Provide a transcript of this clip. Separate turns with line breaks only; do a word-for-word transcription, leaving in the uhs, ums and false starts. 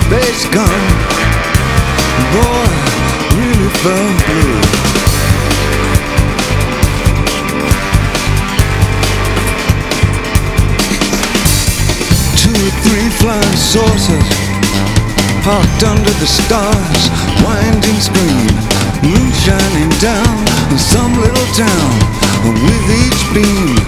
space gun. Boy, really felt blue. Two or three flying saucers parked under the stars, winding screen, moon shining down on some little town. With each beam